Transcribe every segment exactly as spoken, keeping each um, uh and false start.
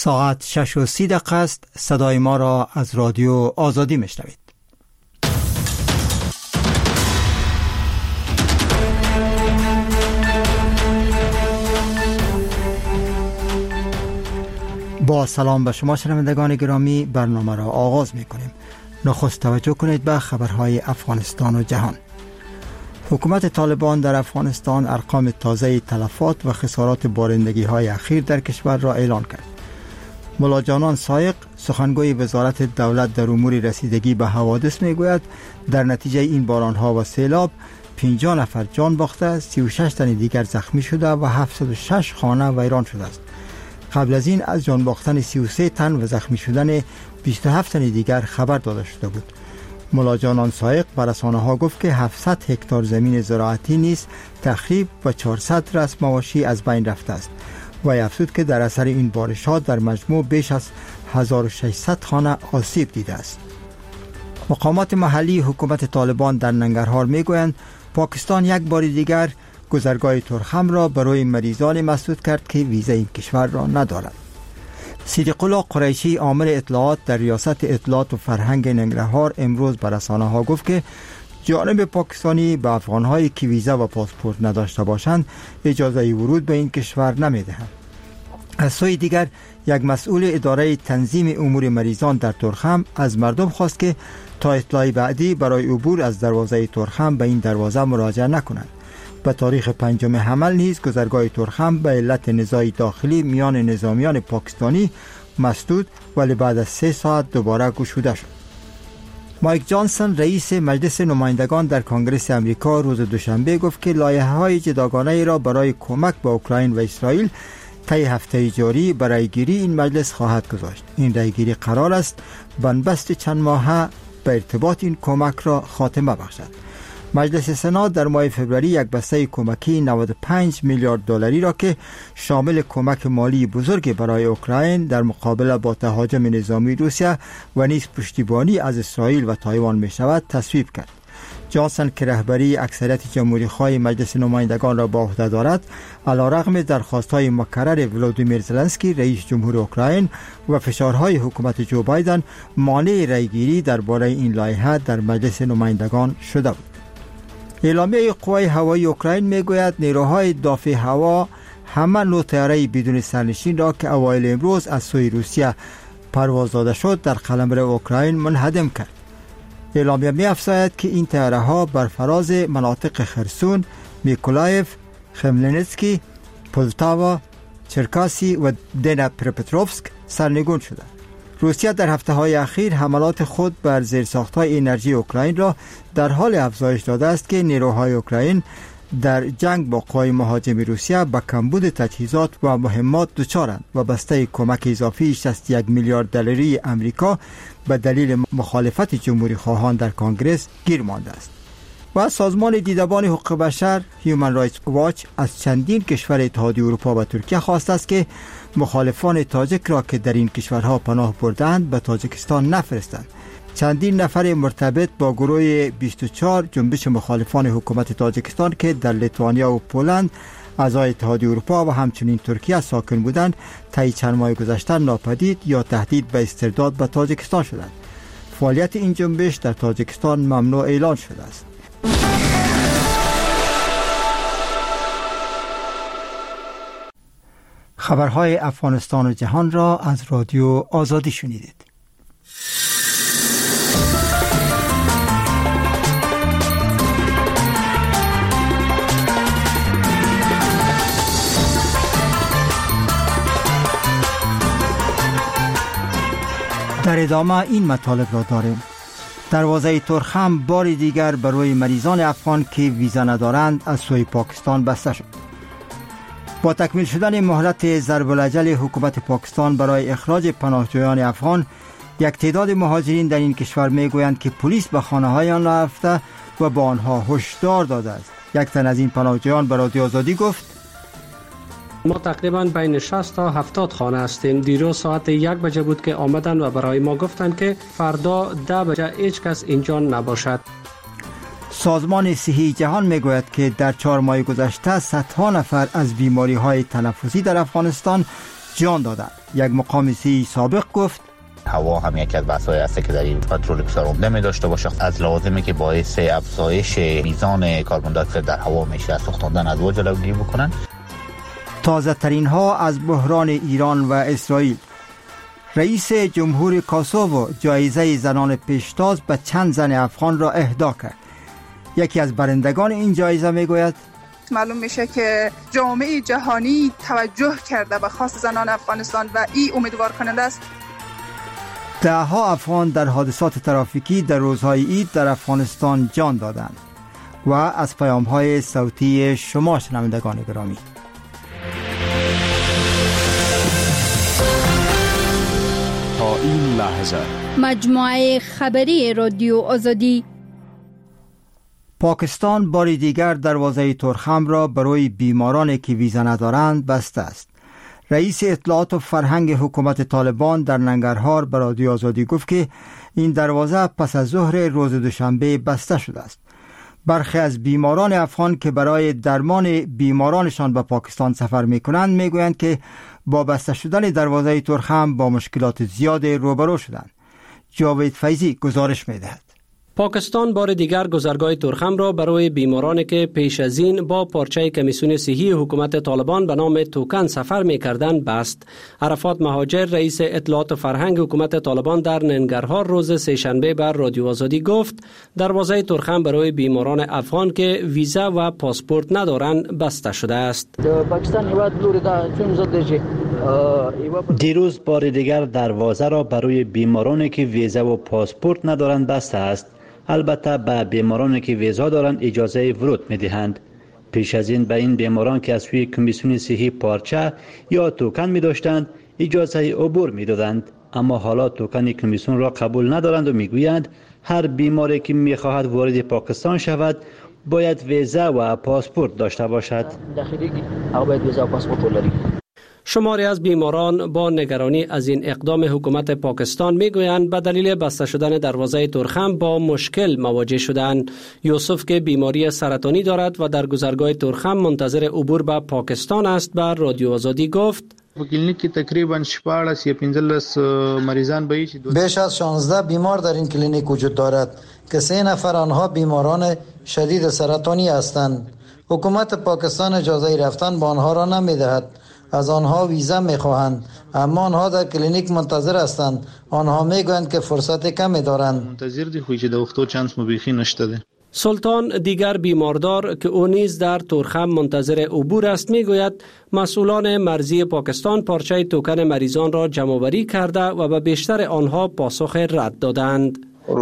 ساعت شش و سی دقیقه است. صدای ما را از رادیو آزادی میشنوید. با سلام به شما شنوندگان گرامی، برنامه را آغاز میکنیم. نخست توجه کنید به خبرهای افغانستان و جهان. حکومت طالبان در افغانستان ارقام تازه تلفات و خسارات بارندگی های اخیر در کشور را اعلان کرد. ملا جانان سایق، سخنگوی وزارت دولت در امور رسیدگی به حوادث میگوید در نتیجه این بارانها و سیلاب پنجاه نفر جان باخته، سی و شش تن دیگر زخمی شده و هفتصد و شش خانه ویران شده است. قبل از این از جان باختن سی و سه تن و زخمی شدن بیست و هفت تن دیگر خبر داده شده بود. ملا جانان سایق بر رسانه‌ها گفت که هفتصد هکتار زمین زراعتی نیز تخریب و چهارصد رأس مواشی از بین رفته است. و افزود که در اثر این بارشات در مجموع بیش از هزار و ششصد خانه آسیب دیده است. مقامات محلی حکومت طالبان در ننگرهار میگویند پاکستان یک بار دیگر گذرگاه ترخم را برای مریضان مسدود کرد که ویزا این کشور را ندارند. صدیق الله قریشی عامل اطلاعات در ریاست اطلاعات و فرهنگ ننگرهار امروز به رسانه‌ها گفت که جانب پاکستانی به افغان‌هایی که ویزا و پاسپورت نداشته باشند اجازه ورود به این کشور نمی‌دهند. از سوی دیگر یک مسئول اداره تنظیم امور مریضان در ترخم از مردم خواست که تا اطلاع بعدی برای عبور از دروازه ترخم به این دروازه مراجعه نکنند. به تاریخ پنجم حمل نیز گذرگاه ترخم به علت نزاع داخلی میان نظامیان پاکستانی مسدود ولی بعد از سه ساعت دوباره گشوده شد. مایک جانسون رئیس مجلس نمایندگان در کنگره امریکا روز دوشنبه گفت که لایحه‌های جداگانه را برای کمک به اوکراین و اسرائیل طی هفته جاری برای گیری این مجلس خواهد گذاشت. این رایگیری قرار است بنبست چند ماهه به ارتباط این کمک را خاتمه بخشد. مجلس سنا در ماه فوریه یک بسته کمکی نود و پنج میلیارد دلاری را که شامل کمک مالی بزرگ برای اوکراین در مقابله با تهاجم نظامی روسیه و نیز پشتیبانی از اسرائیل و تایوان می شود تصویب کرد. جانسون که رهبری اکثریت جمهوری‌خواه مجلس نمایندگان را با عهده دارد، علیرغم درخواست‌های مکرر ولودیمیر زلنسکی رئیس جمهور اوکراین و فشارهای حکومت جو بایدن مانع رایگیری درباره این لایحه در مجلس نمایندگان شده بود. اعلامیه قوای هوایی اوکراین میگوید نیروهای دافع هوا همه نوع طیاره بدون سرنشین را که اوایل امروز از سوی روسیه پرواز داده شد در قلمرو اوکراین منهدم کرد. اعلامیه می‌افزاید که این طیاره ها بر فراز مناطق خرسون، میکولایف، خملنسکی، پولتاوا، چرکاسی و دنیپروپتروفسک سرنگون شده. روسیه در هفته‌های اخیر حملات خود بر زیرساخت‌های انرژی اوکراین را در حال افزایش داده است که نیروهای اوکراین در جنگ با قوای مهاجم روسیه به کمبود تجهیزات و مهمات دچارند و بسته کمک اضافی شصت و یک میلیارد دلاری امریکا به دلیل مخالفت جمهوری خواهان در کنگره گیر مانده است. و سازمان دیدبان حقوق بشر هیومن رایتس واچ از چندین کشور اتحادیه اروپا و ترکیه خواسته است که مخالفان تاجیک را که در این کشورها پناه بردند به تاجیکستان نفرستند. چندین نفر مرتبط با گروه بیست و چهار جنبش مخالفان حکومت تاجیکستان که در لیتوانیا و پولند اعضای اتحادیه اروپا و همچنین ترکیه ساکن بودند طی چند ماه گذشته ناپدید یا تهدید به استرداد به تاجیکستان شدند. فعالیت این جنبش در تاجیکستان ممنوع اعلان شده است. خبرهای افغانستان و جهان را از رادیو آزادی شنیدید. در ادامه این مطالب را داریم. دروازه ترخم بار دیگر برای مریضان افغان که ویزا ندارند از سوی پاکستان بسته شد. با تکمیل شدن مهلت ضرب الاجل حکومت پاکستان برای اخراج پناهجویان افغان، یک تعداد مهاجرین در این کشور میگویند که پلیس به خانه‌های آنها رفته و با آنها هشدار داده است. یک تن از این پناهجویان به رادیو آزادی گفت: ما تقریبا بین شصت تا هفتاد خانه هستیم. دیروز ساعت یک بجه بود که آمدن و برای ما گفتند که فردا ده بجه هیچ کس اینجا نباشد. سازمان صحی جهان میگوید که در چهار ماه گذشته صدها نفر از بیماری‌های تنفسی در افغانستان جان دادند. یک مقامسی سابق گفت هوا هم یکی از بحث‌های است که در این پترول بسیار عمده می داشته باشه، از لازمه که باعث افزایش میزان کربن دی اکسید در هوا میشه، از سوختاندن از هوا جلوگیری بکنن. تازه ترین ها از بحران ایران و اسرائیل. رئیس جمهور کوسوو جایزه زنان پیشتاز به چند زن افغان را اهدا کرد. یکی از برندگان این جایزه میگوید معلوم میشه که جامعه جهانی توجه کرده به خواست زنان افغانستان و این امیدوار کننده است. ده ها افغان در حادثات ترافیکی در روزهای عید در افغانستان جان دادند. و از پیام های صوتی شما شنوندگان گرامی، تا این لحظه مجموعه خبری رادیو آزادی. پاکستان بار دیگر دروازه ترخم را برای بیمارانی که ویزا ندارند بسته است. رئیس اطلاعات و فرهنگ حکومت طالبان در ننگرهار به رادیو آزادی گفت که این دروازه پس از ظهر روز دوشنبه بسته شده است. برخی از بیماران افغان که برای درمان بیمارانشان به پاکستان سفر می کنند می گویند که با بسته شدن دروازه ترخم با مشکلات زیاد روبرو شدند. جاوید فیضی گزارش می دهد. پاکستان بار دیگر گذرگاه ترخم را برای بیمارانی که پیش از این با پارچه کمیسیون صحی حکومت طالبان به نام توکن سفر می‌کردند بست. عرفات مهاجر رئیس اطلاعات و فرهنگ حکومت طالبان در ننگرهار روز سه‌شنبه بر رادیو آزادی گفت دروازه ترخم برای بیماران افغان که ویزا و پاسپورت ندارند بسته شده است. دیروز بار دیگر دروازه را برای بیمارانی که ویزا و پاسپورت ندارند بسته است. البته به بیمارانی که ویزا دارند اجازه ورود می‌دهند. پیش از این به این بیماران که از سوی کمیسیون صحی پارچه یا توکن می‌داشتند اجازه عبور می‌دادند، اما حالا توکن کمیسیون را قبول ندارند و می‌گویند هر بیماری که می‌خواهد وارد پاکستان شود باید ویزا و پاسپورت داشته باشد. داخلی باید ویزا و پاسپورت ولري. شماری از بیماران با نگرانی از این اقدام حکومت پاکستان میگویند به دلیل بسته شدن دروازه ترخم با مشکل مواجه شدند. یوسف که بیماری سرطانی دارد و در گذرگاه ترخم منتظر عبور به پاکستان است بر رادیو آزادی گفت کلینیک که تقریبا شپاړس یا پنځلس مریضان به بیش از شانزده بیمار در این کلینیک وجود دارد که سه نفر آنها بیماران شدید سرطانی هستند. حکومت پاکستان اجازه رفتن به آنها را نمیدهد. از آنها ویزا میخواهند، اما آنها در کلینیک منتظر هستند. آنها میگویند که فرصت کمی دارند. منتظر دی خو چې د وختو چانس مو بیخي نشته ده. سلطان دیگر بیماردار که او نیز در ترخم منتظر عبور است میگوید مسئولان مرزی پاکستان پارچه توکن مریضان را جمع‌آوری کرده و به بیشتر آنها پاسخ رد دادند.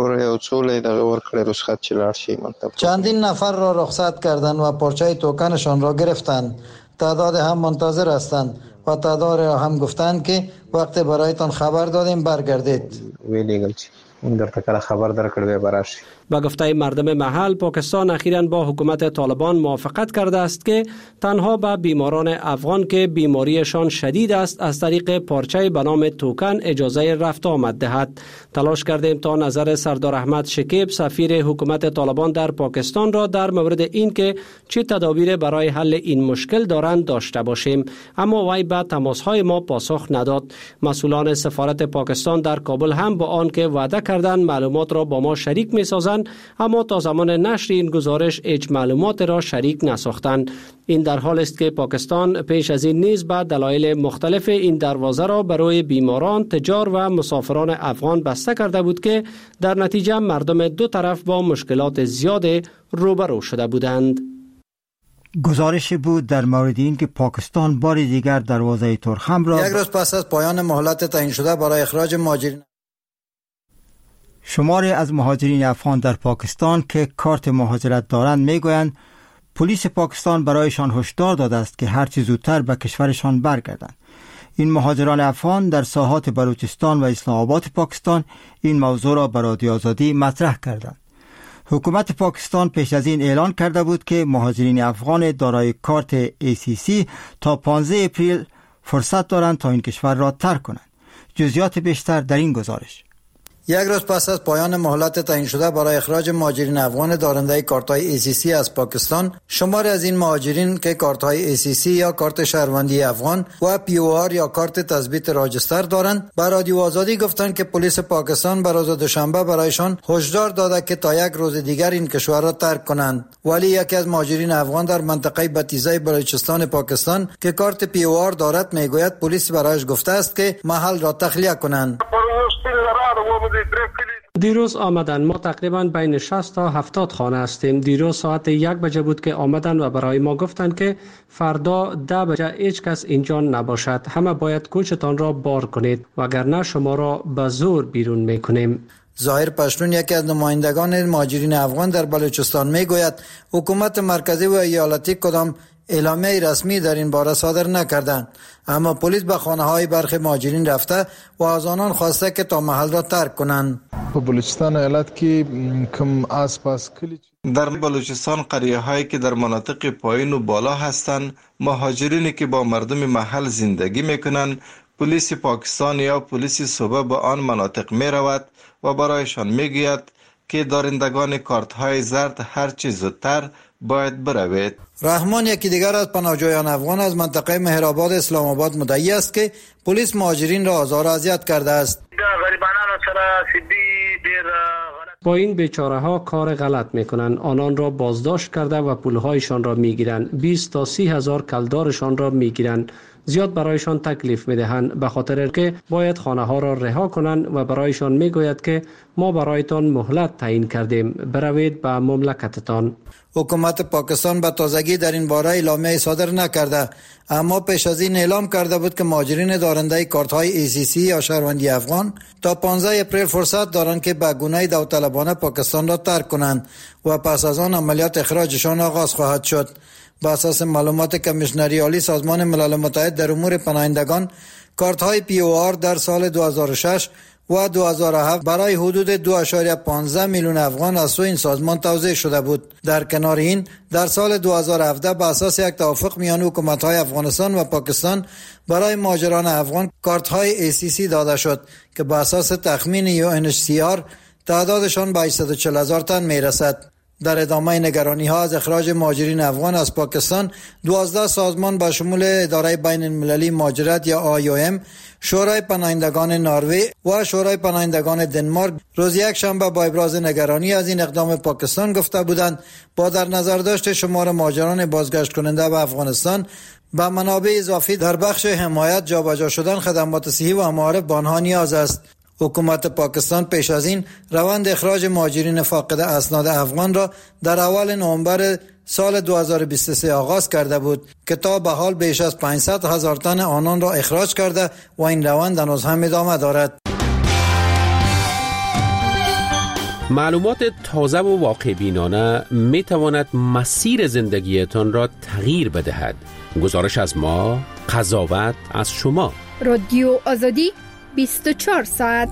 چندین نفر را رخصت کردند و پارچه توکنشان را گرفتند. تعداد هم منتظر هستند و تعداد را هم گفتند که وقت برایتان خبر دادیم برگردید. این در تکل خبر در کرده براش. با گفته مردم محل پاکستان اخیراً با حکومت طالبان موافقت کرده است که تنها به بیماران افغان که بیماریشان شدید است از طریق پارچه به نام توکن اجازه رفت آمد دهد. تلاش کردیم تا نظر سردار احمد شکیب سفیر حکومت طالبان در پاکستان را در مورد این که چه تدابیر برای حل این مشکل دارند داشته باشیم، اما وی به تماس‌های ما پاسخ نداد. مسئولان سفارت پاکستان در کابل هم با آن که وعده کردند معلومات را با ما شریک می‌سازند، اما تا زمان نشر این گزارش هیچ معلومات را شریک نساختند. این در حال است که پاکستان پیش از این نیز به دلایل مختلف این دروازه را برای بیماران، تجار و مسافران افغان بسته کرده بود که در نتیجه مردم دو طرف با مشکلات زیاد روبرو شده بودند. گزارش بود در مورد این که پاکستان بار دیگر دروازه ترخم را یک روز پس از پایان مهلت تعیین شده برای اخراج مهاجرین شماری از مهاجرین افغان در پاکستان که کارت مهاجرت دارند میگویند پلیس پاکستان برایشان هشدار داده است که هرچه زودتر به کشورشان برگردند. این مهاجران افغان در ساحات بلوچستان و اسلام آباد پاکستان این موضوع را به رادیو آزادی مطرح کردند. حکومت پاکستان پیش از این اعلان کرده بود که مهاجرین افغان دارای کارت ای سی سی تا پانزده اپریل فرصت دارند تا این کشور را ترک کنند. جزئیات بیشتر در این گزارش. یک روز پس از پایان مهلت تعیین شده برای اخراج مهاجرین افغان دارنده کارت‌های ای سی سی از پاکستان، شماری از این مهاجرین که کارت‌های ای سی سی یا کارت شهروندی افغان و پی او آر یا کارت تثبیت راجستر دارند، به رادیو آزادی گفتند که پلیس پاکستان به روز دوشنبه برایشان هشدار داده که تا یک روز دیگر این کشور را ترک کنند. ولی یکی از مهاجرین افغان در منطقه بتیزه بلوچستان پاکستان که کارت پی او آر دارد میگوید پلیس برایش گفته است که محل را تخلیه کنند. دیروز آمدن، ما تقریبا بین شصت تا هفتاد خانه هستیم. دیروز ساعت یک بجه بود که آمدن و برای ما گفتند که فردا ده بجه هیچ کس اینجا نباشد، همه باید کوچتان را بار کنید وگرنه شما را به زور بیرون میکنیم. ظاهر پشتون یکی از نمایندگان مهاجرین افغان در بلوچستان میگوید حکومت مرکزی و ایالتی کدام اعلامیه رسمی در این باره صادر نکردند، اما پلیس به خانه های برخی مهاجرین رفته و از آنان خواسته که تا محل را ترک کنند. بلوچستان ایالت که کم آسپاس کلی در بلوچستان قریه هایی که در مناطق پایین و بالا هستند، مهاجرینی که با مردم محل زندگی میکنند، پلیس پاکستان یا پلیس صوبه به آن مناطق می رود و برایشان میگوید که دارندگان کارت های زرد هر چه زودتر باید بروید. رحمان یکی دیگر از پناهجویان افغان از منطقه مهرآباد اسلام آباد مدعی است که پلیس مهاجرین را آزار و اذیت کرده است. با این بیچاره ها کار غلط میکنند، آنان را بازداشت کرده و پولهایشان را میگیرند، بیست تا سی هزار کلدارشان را میگیرند، زیاد برایشان تکلیف میدهند به خاطر که باید خانه ها را رها کنند و برایشان میگوید که ما برایتان مهلت تعیین کردیم، بروید به مملکتتان. حکومت پاکستان به تازگی در این باره اعلامیه صادر نکرده، اما پیش از این اعلام کرده بود که مهاجرین دارنده کارت های ای سی سی یا شهروندی افغان تا پانزده اپریل فرصت دارند که به گونه داوطلبانه پاکستان را ترک کنند و پس از آن عملیات اخراجشان آغاز خواهد شد. بر اساس معلومات کمیشنری عالی سازمان ملل متحد در امور پناهندگان، کارت های پی او آر در سال دو هزار و شش و دو هزار و هفت برای حدود دو اشاریه پانزده میلیون افغان از سوی این سازمان توزیع شده بود. در کنار این، در سال دو هزار و هفده به اساس یک توافق میان حکومت‌های افغانستان و پاکستان برای مهاجران افغان کارت‌های ای سی سی داده شد که به اساس تخمین یو ان اچ سی آر تعدادشان به هشتصد و چهل هزار تن میرسد. در ادامه نگرانی ها از اخراج مهاجرین افغان از پاکستان، دوازده سازمان با شمول اداره بین المللی مهاجرت یا آی او ام، شورای پناهندگان نروژ و شورای پناهندگان دنمارک روز یک شنبه با ابراز نگرانی از این اقدام پاکستان گفته بودند با در نظر داشت شمار مهاجران بازگشت کننده به افغانستان با منابع اضافی در بخش حمایت، جابجا شدن خدمات صحی و معارف به آنها نیاز است. حکومت پاکستان پیش از این روند اخراج مهاجرین فاقد اسناد افغان را در اول نوامبر سال دو هزار و بیست و سه آغاز کرده بود که تا به حال بیش از پانصد هزار تن آنان را اخراج کرده و این روند هنوز هم ادامه دارد. معلومات تازه و واقع بینانه می تواند مسیر زندگیتان را تغییر بدهد. گزارش از ما، قضاوت از شما. رادیو آزادی بیست و چهار ساعت.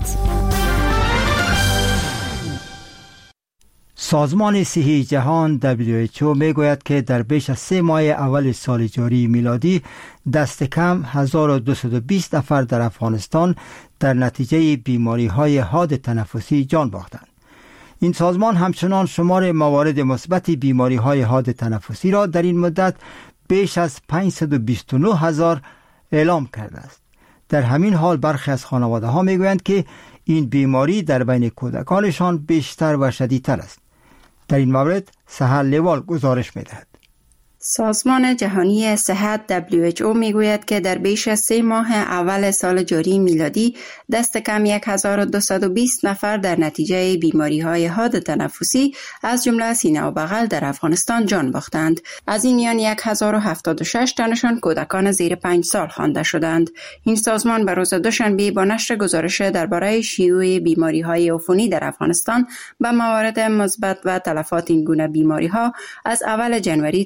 سازمان صحی جهان دبلیو اچ او میگوید که در بیش از سه ماه اول سال جاری میلادی دست کم هزار و دویست و بیست نفر در افغانستان در نتیجه بیماری های حاد تنفسی جان باختند. این سازمان همچنان شمار موارد مثبت بیماری های حاد تنفسی را در این مدت بیش از پانصد و بیست و نه هزار اعلام کرده است. در همین حال برخی از خانواده ها میگویند که این بیماری در بین کودکانشان بیشتر و شدیدتر است. در این مورد سحر لیوال گزارش میدهد. سازمان جهانی صحت دبلیو اچ او میگوید که در بیش از سه ماه اول سال جاری میلادی دست کم هزار و دویست و بیست نفر در نتیجه بیماری های حاد تنفسی از جمله سینه و بغل در افغانستان جان باختند. از این میان هزار و هفتاد و شش تنشان کودکان زیر پنج سال خوانده شدند. این سازمان به روز دوشنبه با نشر گزارش درباره شیوع بیماری های عفونی در افغانستان به موارد مثبت و تلفات این گونه بیماری ها از اول جنوری تا شش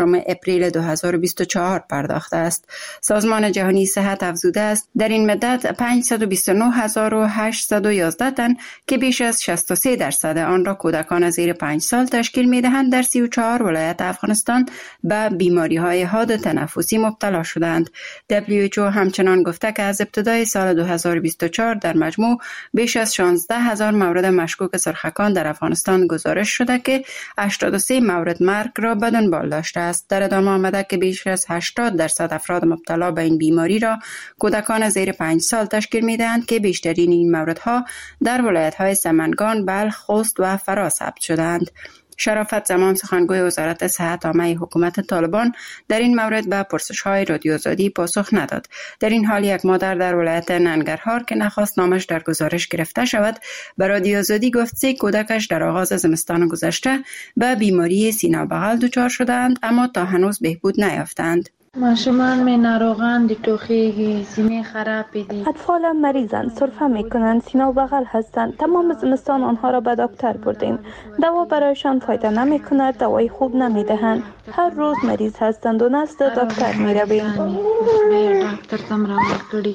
ششم اپریل دو هزار و بیست و چهار پرداخته است. سازمان جهانی صحت افزوده است در این مدت پانصد و بیست و نه هزار و هشتصد و یازده تن که بیش از شصت و سه درصد آن را کودکان زیر پنج سال تشکیل می‌دهند در سی و چهار ولایت افغانستان به بیماری‌های حاد تنفسی مبتلا شدند. دبلیو اچ او همچنان گفته که از ابتدای سال دو هزار و بیست و چهار در مجموع بیش از شانزده هزار مورد مشکوک سرخکان در افغانستان گزارش شده که هشتاد و سه مورد مرگ را به دنبال داشته است. در ادامه آمده که بیش از هشتاد درصد افراد مبتلا به این بیماری را کودکان زیر پنج سال تشکیل می‌دهند که بیشترین این موردها در ولایت‌های سمنگان، بلخ، خوست و فرا ثبت شدند. شرافت زمان سخنگوی وزارت صحت عامه حکومت طالبان در این مورد به پرسش‌های رادیو آزادی پاسخ نداد. در این حال یک مادر در ولایت ننگرهار که نخواست نامش در گزارش گرفته شود به رادیو آزادی گفت سه کودکش در آغاز زمستان گذشته به بیماری سینه بغل دچار شدند اما تا هنوز بهبود نیافتند. ماشومان می ناروغان دی توخیگی سینه خراب دی. اطفال مریضند، سرفه می کنند، سینه و بغل هستند. تمام زمستان آنها را به دکتر بردیم. دوا برایشان فایده نمی کند، دوای خوب نمی دهند. هر روز مریض هستند و نزد دکتر می رویم. دکتر تم را کردی.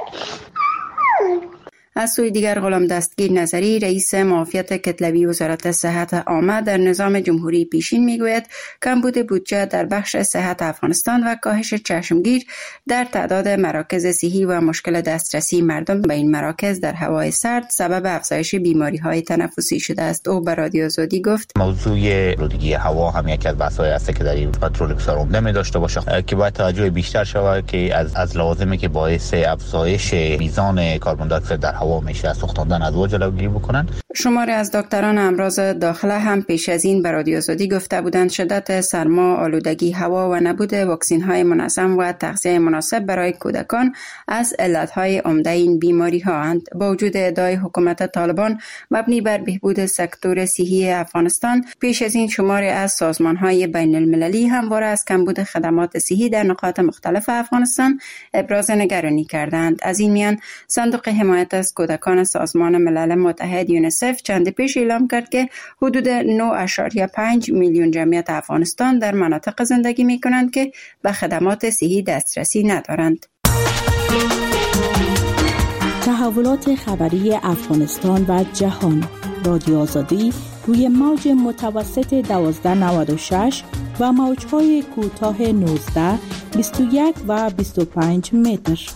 از سوی دیگر غلام دستگیر نظری رئیس معافیت کتلوی وزارت صحت عامه در نظام جمهوری پیشین میگوید کمبود بودجه در بخش صحت افغانستان و کاهش چشمگیر در تعداد مراکز صحی و مشکل دسترسی مردم به این مراکز در هوای سرد سبب افزایش بیماری‌های تنفسی شده است. او به رادیو آزادی گفت موضوع آلودگی هوا هم یکی از بحث‌های است که در این پترول بسیار عمده می داشته باشه که باید توجه بیشتر شود که از از لازمه که باعث افزایش میزان کربن دی اکسید در هوا میشه از سوختاندن ادوا جلوگیری بکنن. شماری از دکتران امراض داخله هم پیش از این به رادیو آزادی گفته بودند شدت سرما، آلودگی هوا و نبود واکسن‌های منظم و تغذیه مناسب برای کودکان از علت‌های عمده این بیماری‌ها اند. با وجود ادعای حکومت طالبان مبنی بر بهبود سکتور صحی افغانستان، پیش از این شماری از سازمان‌های بین‌المللی همواره از کمبود خدمات صحی در نقاط مختلف افغانستان ابراز نگرانی کردند. از این میان صندوق حمایت از کودکان سازمان ملل متحد یونیسف چند پیش اعلام کرد که حدود نه اشاریه پنج میلیون جمعیت افغانستان در مناطق زندگی می کنند که به خدمات صحی دسترسی ندارند. تحولات خبری افغانستان و جهان. رادیو آزادی روی موج متوسط دوازده نود و شش و موج‌های کوتاه نوزده، بیست و یک و بیست و پنج متر.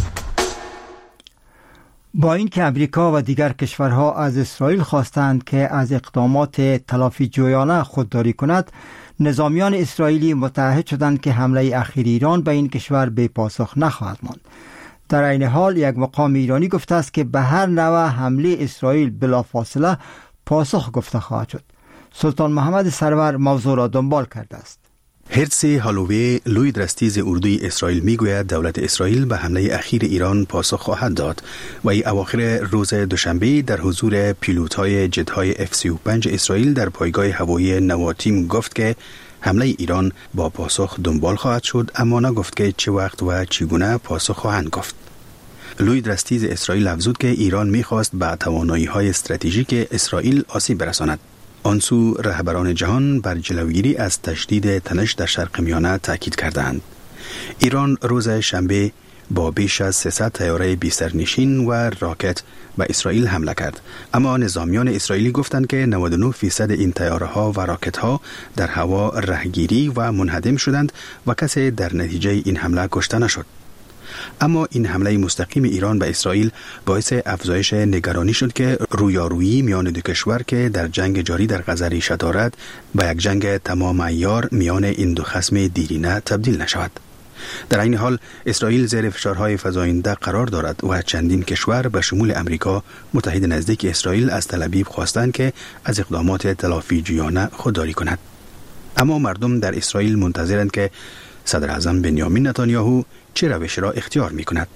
با اینکه امریکا و دیگر کشورها از اسرائیل خواستند که از اقدامات تلافی جویانه خودداری کند، نظامیان اسرائیلی متعهد شدند که حمله اخیر ایران به این کشور بی پاسخ نخواهد ماند. در این حال یک مقام ایرانی گفته است که به هر نوع حمله اسرائیل بلافاصله پاسخ گفته خواهد شد. سلطان محمد سرور موضوع را دنبال کرده است. هرتزی هالووی لوی درستیز اردوی اسرائیل میگوید دولت اسرائیل به حمله اخیر ایران پاسخ خواهد داد و ای اواخر روز دوشنبه در حضور پیلوت‌های جت‌های اف سی و پنج اسرائیل در پایگاه هوایی نواتیم گفت که حمله ایران با پاسخ دنبال خواهد شد، اما نگفت که چه وقت و چگونه پاسخ خواهند گفت. لوی درستیز اسرائیل افزود که ایران میخواست به توانایی‌های استراتژیک اسرائیل آسیب برساند. آنسو رهبران جهان بر جلوگیری از تشدید تنش در شرق میانه تاکید کردند. ایران روز شنبه با بیش از سیصد طیاره بی سرنشین و راکت به اسرائیل حمله کرد، اما نظامیان اسرائیلی گفتند که نود و نه درصد این طیاره ها و راکت ها در هوا رهگیری و منهدم شدند و کسی در نتیجه این حمله کشته نشد. اما این حمله مستقیم ایران به اسرائیل باعث افزایش نگرانی شد که رویارویی میان دو کشور که در جنگ جاری در غزه ریشه دارد به یک جنگ تمام عیار میان این دو خصم دیرینه تبدیل نشود. در این حال اسرائیل زیر فشارهای فزاینده قرار دارد و چندین کشور به شمول امریکا متحد نزدیک اسرائیل از تل آویو خواستند که از اقدامات تلافی جویانه خودداری کند. اما مردم در اسرائیل منتظرند که صدر اعظم بنیامین نتانیاهو چه روش را اختیار می کند.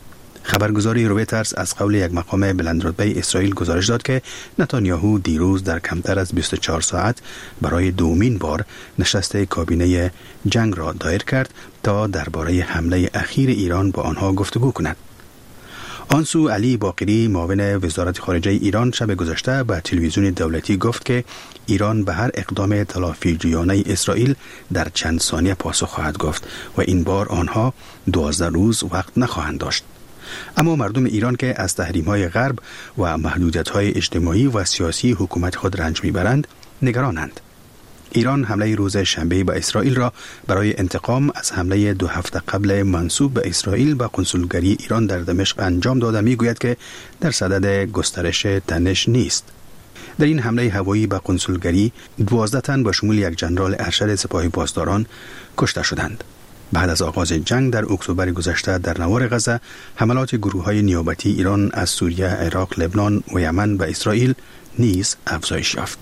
خبرگزاری رویترز از قول یک مقام بلندرتبه اسرائیل گزارش داد که نتانیاهو دیروز در کمتر از بیست و چهار ساعت برای دومین بار نشست کابینه جنگ را دایر کرد تا درباره حمله اخیر ایران با آنها گفتگو کند. آنسو علی باقری معاون وزارت خارجه ایران شب گذشته به تلویزیون دولتی گفت که ایران به هر اقدام تلافیجویانه اسرائیل در چند ثانیه پاسخ خواهد گفت و این بار آنها دوازده روز وقت نخواهند داشت. اما مردم ایران که از تحریم‌های غرب و محدودیت‌های اجتماعی و سیاسی حکومت خود رنج می‌برند نگرانند. ایران حمله روز شنبه به اسرائیل را برای انتقام از حمله دو هفته قبل منسوب به اسرائیل به قنسولگری ایران در دمشق انجام داده میگوید که در صدد گسترش تنش نیست. در این حمله هوایی به قنسولگری دوازده تن با شمول یک ژنرال ارشد سپاه پاسداران کشته شدند. بعد از آغاز جنگ در اکتبر گذشته در نوار غزه، حملات گروه‌های نیابتی ایران از سوریه، عراق، لبنان و یمن به اسرائیل نیز افزایش یافت.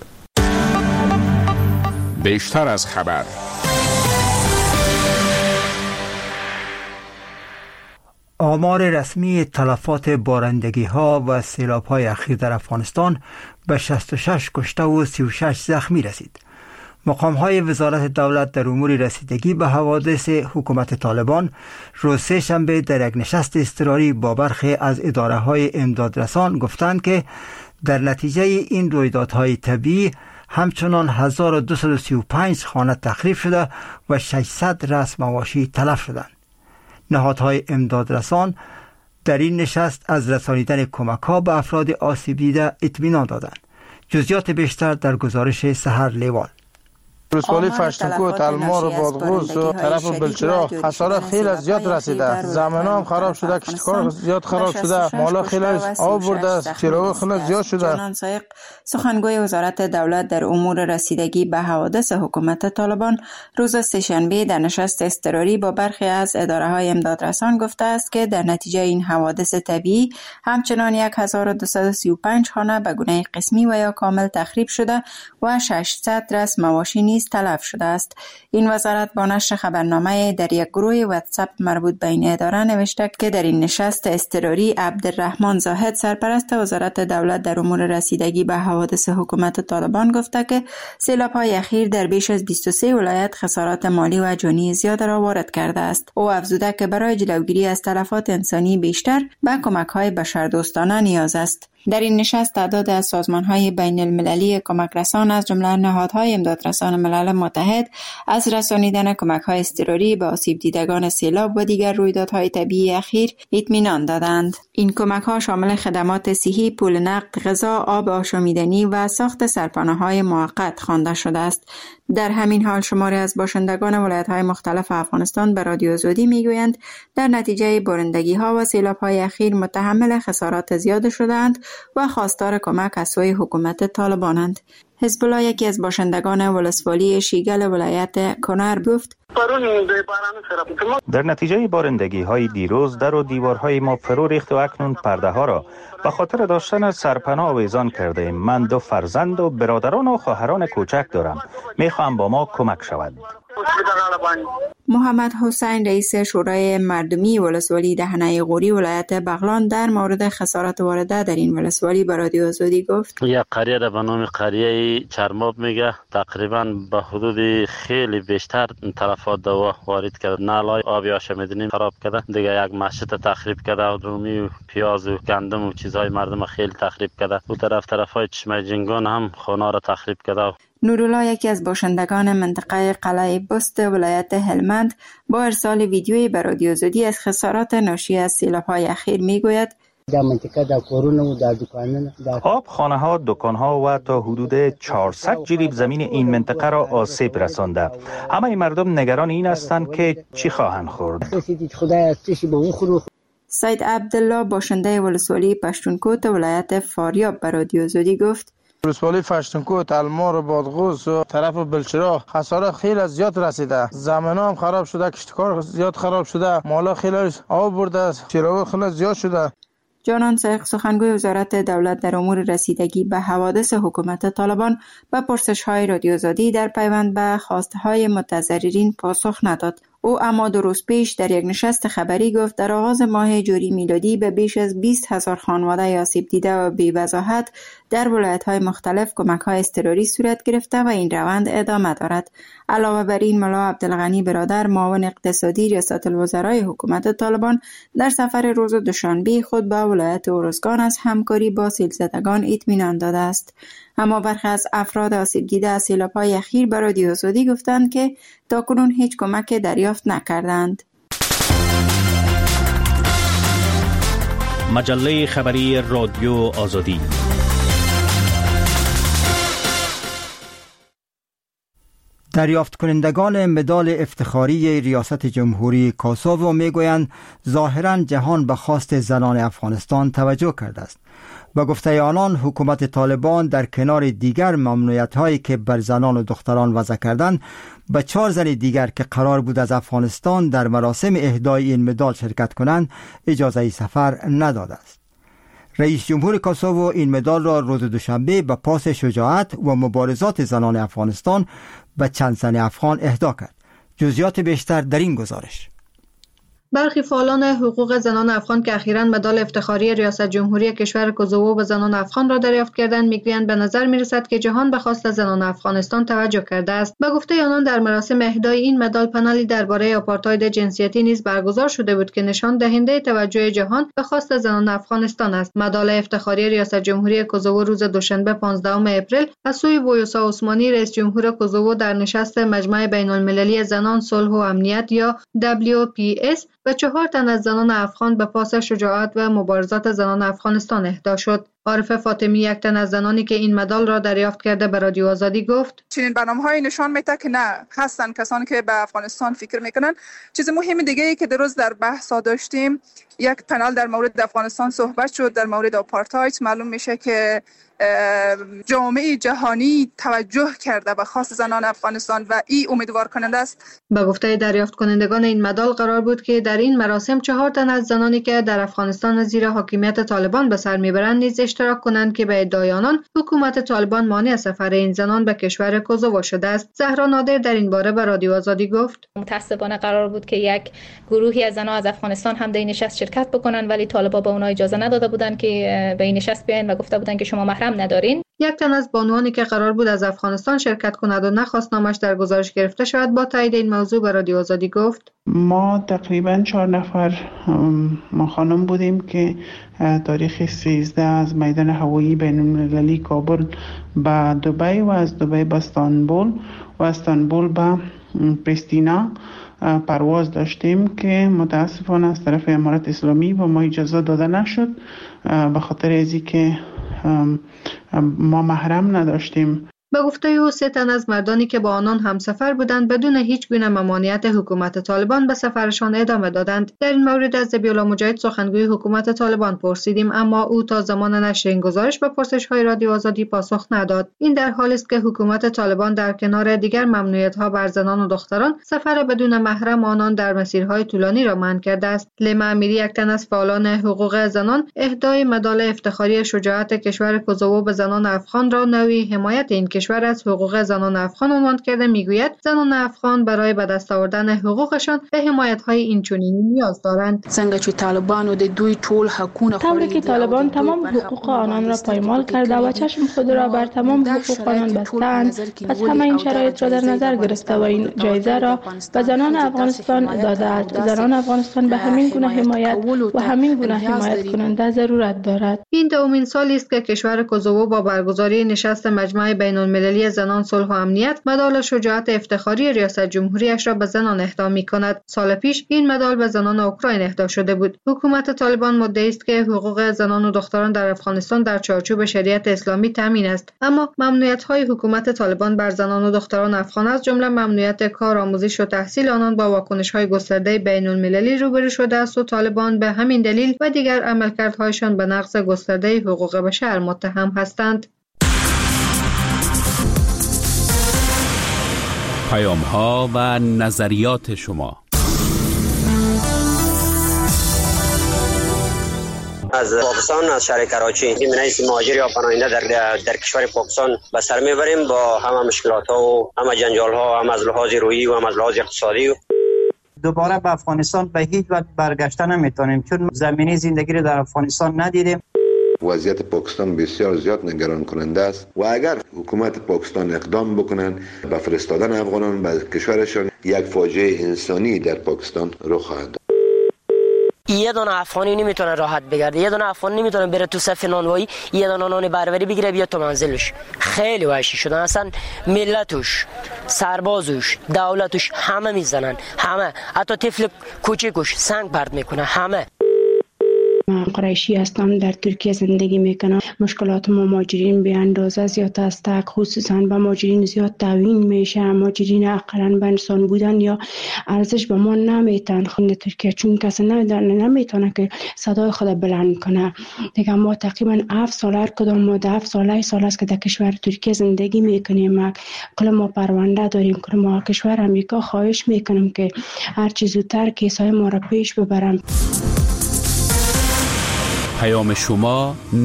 بیشتر از خبر. آمار رسمی تلفات بارندگی ها و سیلاب های اخیر در افغانستان به شصت و شش کشته و سی و شش زخمی رسید. مقام های وزارت دولت در امور رسیدگی به حوادث حکومت طالبان روز سه شنبه در یک نشست اضطراری با برخی از اداره های امدادرسان گفتند که در نتیجه این رویدادهای طبیعی همچنان هزار و دویست و سی و پنج خانه تخریب شده و ششصد رأس مواشی تلف شدند. نهادهای امدادرسان در این نشست از رسانیدن کمک ها به افراد آسیب دیده اطمینان دادند. جزئیات بیشتر در گزارش سحر لیوال. ولسوالی فشتکو، تلمار، بادغوز و طرف بلچراغ خسارات خیلی زیاد رسیده. زمین‌ها هم خراب شده، کشتکار زیاد خراب شده، مالا خیلی آب برده، چراغ خیلی زیاد شده. جانان سایق سخنگوی وزارت دولت در امور رسیدگی به حوادث حکومت طالبان روز سه‌شنبه در نشست اضطراری با برخی از اداره‌های امدادرسان گفته است که در نتیجه این حوادث طبیعی همچنان هزار و دویست و سی و پنج خانه به گونه قسمی و یا کامل تخریب شده و ششصد رأس مواشی نیز تلف شده است. این وزارت با نشر خبرنامه در یک گروه واتساپ مربوط به این اداره نوشته که در این نشست اضطراری عبدالرحمن زاهد سرپرست وزارت دولت در امور رسیدگی به حوادث حکومت طالبان گفته که سیلاب‌های اخیر در بیش از بیست و سه ولایت خسارات مالی و جانی زیاد را وارد کرده است. او افزوده که برای جلوگیری از تلفات انسانی بیشتر به کمک‌های بشردوستانه نیاز است. در این نشست تعداد از سازمان‌های بین المللی کمک رسان از جمله نهادهای امدادرسان ملل متحد از رسانیدن کمک‌های اضطراری به آسیب دیدگان سیلاب و دیگر رویدادهای طبیعی اخیر اطمینان دادند. این کمک‌ها شامل خدمات صحی، پول نقد، غذا، آب آشامیدنی و ساخت سرپناه‌های موقت خوانده شده است. در همین حال شماری از باشندگان ولایت‌های مختلف افغانستان به رادیو آزادی میگویند در نتیجه بارندگی‌ها و سیلاب‌های اخیر متحمل خسارات زیاد شدند و خواستار کمک از سوی حکومت طالبانند. حزب الله یکی از باشندگان ولسوالی شیگل ولایت کنر گفت در نتیجه بارندگی های دیروز در و دیوارهای ما فرو ریخت و اکنون پرده ها را به خاطر داشتن سرپناه آویزان کرده ایم. من دو فرزند و برادران و خواهران کوچک دارم. میخواهم با ما کمک شود. محمد حسین رئیس شورای مردمی ولسوالی دهنه غوری ولایت بغلان در مورد خسارات وارده در این ولسوالی به رادیو آزادی گفت یک قریه را به نام قریه چرماب میگه تقریبا به حدود خیلی بیشتر تلفات دوا وارد کرد. نالای آبی آشامیدنی خراب کرده، دیگه یک مسجد تخریب کرده و رومی و پیاز و گندم و چیزهای مردم خیلی تخریب کرده. اون طرف طرفای چشمه جنگان هم خانه را تخریب کرده. نورالله یکی از باشندگان منطقه قلعه بست ولایت هلمند با ارسال ویدیویی به رادیو آزادی از خسارات ناشی از سیلاب‌های اخیر میگوید در منطقه در کورونه و در دکانه آب خانه ها، دکان ها و تا حدود چهارصد جریب زمین این منطقه را آسیب رسانده. همه مردم نگران این هستند که چی خواهند خورد. سید عبدالله باشنده ولسوالی پشتونکوت ولایت فاریاب به رادیو آزادی گفت ولسوالی فشتونکو، تلمار و بادغوز و طرف بلچراغ خسارات خیلی زیاد رسیده. زمین‌ها هم خراب شده، کشتکار زیاد خراب شده، مالا خیلی آب برده، چراغ خیلی زیاد شده. جانان سایق سخنگوی وزارت دولت در امور رسیدگی به حوادث حکومت طالبان به پرسش‌های رادیو آزادی در پیوند به خواسته‌های متضررین پاسخ نداد. او اما دو روز پیش در یک نشست خبری گفت در آغاز ماه جوری میلادی به بیش از بیست هزار خانواده آسیب دیده و بی‌وضاحت در ولایت‌های مختلف کمک‌های اضطراری صورت گرفته و این روند ادامه دارد. علاوه بر این، ملا عبدالغنی برادر معاون اقتصادی ریاست الوزرای حکومت طالبان در سفر روز دوشنبه خود به ولایت ارزگان از همکاری با سیل‌زدگان اطمینان داده است. اما برخی از افراد آسیب دیده از سیلاب‌های اخیر به رادیو آزادی گفتند که تاکنون هیچ کمک دریافت نکردند. مجله خبری رادیو آزادی. دریافت کنندگان مدال افتخاری ریاست جمهوری کوسوو میگویند ظاهراً جهان به خواست زنان افغانستان توجه کرده است. با گفته آنان، حکومت طالبان در کنار دیگر ممنوعیت هایی که بر زنان و دختران وضع کردند، به چهار زن دیگر که قرار بود از افغانستان در مراسم اهدای این مدال شرکت کنند اجازه سفر نداده است. رئیس جمهور کوسوو این مدال را روز دوشنبه به پاس شجاعت و مبارزات زنان افغانستان به چند زن افغان اهدا کرد. جزئیات بیشتر در این گزارش. برخی فعالان حقوق زنان افغان که اخیراً مدال افتخاری ریاست جمهوری کشور کوسوو و زنان افغان را دریافت کردند میگویند به نظر میرسد که جهان به خواست زنان افغانستان توجه کرده است. به گفته آنان، در مراسم اهدای این مدال پنلی درباره آپارتاید جنسیتی نیز برگزار شده بود که نشان دهنده توجه جهان به خواست زنان افغانستان است. مدال افتخاری ریاست جمهوری کوسوو روز دوشنبه پانزدهم اپریل از سوی ویوسا عثمانی رئیس جمهور کوسوو در نشست مجمع بین‌المللی زنان صلح و امنیت یا دبلیو پی اس و چهار تن از زنان افغان به پاس شجاعت و مبارزات زنان افغانستان اهدا شد. عارفه فاطمی، یک تن از زنانی که این مدال را دریافت کرده، به رادیو آزادی گفت: چنین برنامه‌های نشان میده که نه، هستن کسانی که به افغانستان فکر میکنن. چیز مهم دیگه ای که در روز در بحث داشتیم، یک پنل در مورد افغانستان صحبت شد، در مورد آپارتاید. معلوم میشه که جامعه جهانی توجه کرده به خواست زنان افغانستان و این امیدوار کننده است. به گفته دریافت کنندگان این مدال، قرار بود که در این مراسم چهار تن از زنانی که در افغانستان زیر حاکمیت طالبان به سر میبرند نیز اشتراک کنند که به ادعای آنان حکومت طالبان مانع سفر این زنان به کشور کوسوو شده است. زهرا نادر در این باره به رادیو آزادی گفت: متأسفانه قرار بود که یک گروهی از زنان از افغانستان هم در این نشست شرکت بکنن، ولی طالبان به اونها اجازه نداده بودند که به این نشست بیاین و گفته بودند که شما محرم ندارین. یک تن از بانوانی که قرار بود از افغانستان شرکت کند و نخواست نامش در گزارش گرفته شود، با تایید این موضوع به رادیو آزادی گفت: ما تقریبا چهار نفر ما خانم بودیم که تاریخ سیزده از میدان هوایی بین‌المللی کابل به دبی و از دبی به استانبول و استانبول به پریستینا پرواز داشتیم که متاسفانه از طرف امارات اسلامی و ما اجازه داده نشد به خاطر ازی که ما محرم نداشتیم. به گفته او، سه تن از مردانی که با آنان همسفر بودند بدون هیچ گونه ممانعت حکومت طالبان به سفرشان ادامه دادند. در این مورد از ذبیح‌الله مجاهد، سخنگوی حکومت طالبان، پرسیدیم، اما او تا زمان نشر این گزارش به پرسش‌های رادیو آزادی پاسخ نداد. این در حالی است که حکومت طالبان در کنار دیگر ممنوعیت‌ها بر زنان و دختران سفر بدون محرم آنان در مسیرهای طولانی را منع کرده است. لیما امیری، یک تن از فعالان حقوق زنان، اهدای مدال افتخاری شجاعت کشور کوسوو به زنان افغان را نوعی حمایت این کشور از حقوق زنان افغان عنوان کرده. میگوید زنان افغان برای به دست آوردن حقوقشان به حمایت‌های اینچنینی نیاز دارند. څنګه چې طالبانو د دوی ټول حقونه طوری که طالبان تمام حقوق آنان را پایمال کرده و چشم خود را بر تمام حقوق آنان بستند، پس همه این شرایط را در نظر گرفته و این جایزه را به زنان افغانستان داده است. زنان افغانستان به همین گونه حمایت و همین گونه حمایت کننده ضرورت دارد. این دومین سالی است که کشور کوسوو با برگزاری نشست مجمع بین‌المللی زنان صلح و امنیت مدال شجاعت افتخاری ریاست جمهوریش را به زنان اهدا می‌کند. سال پیش این مدال به زنان اوکراین اهدا شده بود. حکومت طالبان مدعی است که حقوق زنان و دختران در افغانستان در چارچوب شریعت اسلامی تامین است، اما ممنوعیت‌های حکومت طالبان بر زنان و دختران افغان از جمله ممنوعیت کار، آموزش و تحصیل آنان با واکنش‌های گسترده بین‌المللی روبرو شده است و طالبان به همین دلیل و دیگر عملکردهایشان به نقض گسترده حقوق بشر متهم هستند. پیام ها و نظریات شما. از پاکستان، از شهر کراچی، این رئیس مهاجر یا پناهنده در در کشور پاکستان به سر میبریم با همه مشکلات ها و همه جنجال ها، هم از لحاظ روحی و هم از لحاظ اقتصادی. دوباره به افغانستان به هیچ وجه برگشتن نمیتونیم، چون زمینه زندگی رو در افغانستان ندیدیم. وضعیت پاکستان بسیار زیاد نگران کننده است و اگر حکومت پاکستان اقدام بکنند به فرستادن افغانان به کشورشان، یک فاجعه انسانی در پاکستان رخ خواهد داد. یه دونه افغانی نمیتونه راحت بگرده، یه دونه افغانی نمیتونه بره تو صف نانوایی یه دونه نان بربری بگیره بیاد تو منزلش. خیلی وحشی شدن، اصلا ملتش، سربازش، دولتش همه میزنن، همه، حتی طفل کوچیکش سنگ پرت میکنه، همه. من قریشی هستم، در ترکیه زندگی میکنم. مشکلات ما مهاجرین به اندازه زیاد است، خصوصا به مهاجرین زیاد تعیین میشه. مهاجرین اقلا به انسان بودن یا ارزش به ما نمیتن خود ترکیه، چون کسی نمیتونه که صدای خود بلند کنه. دیگه ما تقریبا هفت سال هر کدام ما هفت سال سال است که در کشور ترکیه زندگی میکنیم. کل ما پرونده داریم، کل ما کشور امریکا خواهش میکنم که هر چه زودتر کیسای ما را پیش ببرم. پیام شما